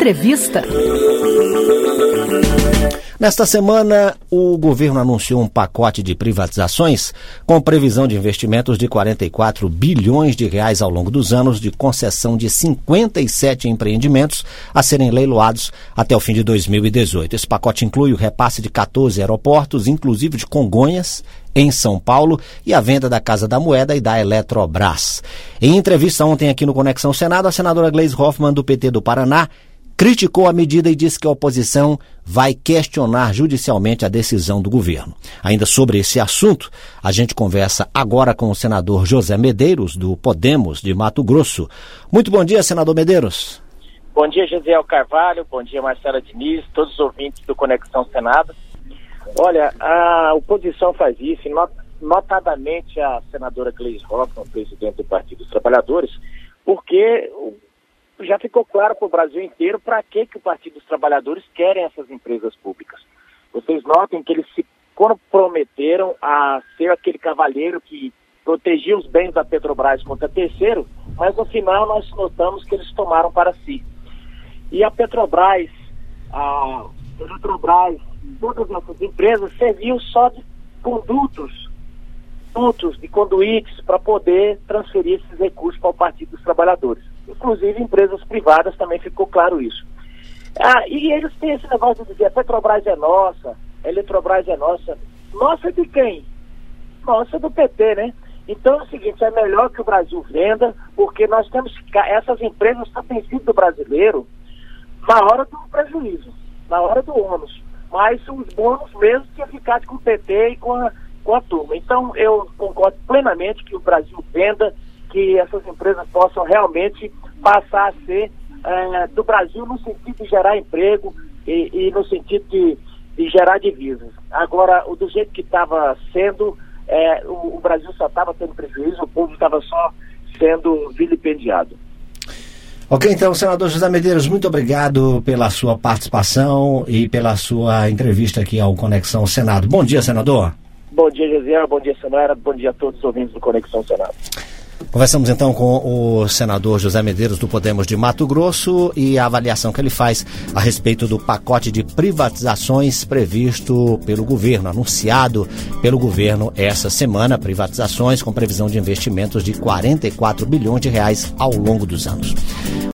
Entrevista. Nesta semana, o governo anunciou um pacote de privatizações com previsão de investimentos de 44 bilhões de reais ao longo dos anos, de concessão de 57 empreendimentos a serem leiloados até o fim de 2018. Esse pacote inclui o repasse de 14 aeroportos, inclusive de Congonhas, em São Paulo, e a venda da Casa da Moeda e da Eletrobras. Em entrevista ontem aqui no Conexão Senado, a senadora Gleisi Hoffmann, do PT do Paraná, criticou a medida e disse que a oposição vai questionar judicialmente a decisão do governo. Ainda sobre esse assunto, a gente conversa agora com o senador José Medeiros, do Podemos de Mato Grosso. Muito bom dia, senador Medeiros. Bom dia, Gesiel Carvalho, bom dia, Marcela Diniz, todos os ouvintes do Conexão Senado. Olha, a oposição faz isso, notadamente a senadora Gleisi Hoffmann, presidente do Partido dos Trabalhadores, porque já ficou claro para o Brasil inteiro para que o Partido dos Trabalhadores querem essas empresas públicas. Vocês notem que eles se comprometeram a ser aquele cavalheiro que protegia os bens da Petrobras contra terceiro, mas no final nós notamos que eles tomaram para si. E a Petrobras, todas essas empresas serviam só de de conduítes para poder transferir esses recursos para o Partido dos Trabalhadores. Inclusive empresas privadas, também ficou claro isso. E eles têm esse negócio de dizer, a Petrobras é nossa, a Eletrobras é nossa. Nossa de quem? Nossa do PT, né? Então é o seguinte, é melhor que o Brasil venda, porque nós temos que, essas empresas só têm sido do brasileiro na hora do prejuízo, na hora do ônus. Mas os bônus mesmo tinham ficado com o PT e com a turma. Então eu concordo plenamente que o Brasil venda, que essas empresas possam realmente passar a ser do Brasil no sentido de gerar emprego e no sentido de gerar divisas. Agora, do jeito que estava sendo, o Brasil só estava tendo prejuízo, o povo estava só sendo vilipendiado. Ok, então, senador José Medeiros, muito obrigado pela sua participação e pela sua entrevista aqui ao Conexão Senado. Bom dia, senador. Bom dia, Gesiel, bom dia, Samara, bom dia a todos os ouvintes do Conexão Senado. Conversamos então com o senador José Medeiros, do Podemos de Mato Grosso, e a avaliação que ele faz a respeito do pacote de privatizações previsto pelo governo, anunciado pelo governo essa semana, privatizações com previsão de investimentos de 44 bilhões de reais ao longo dos anos.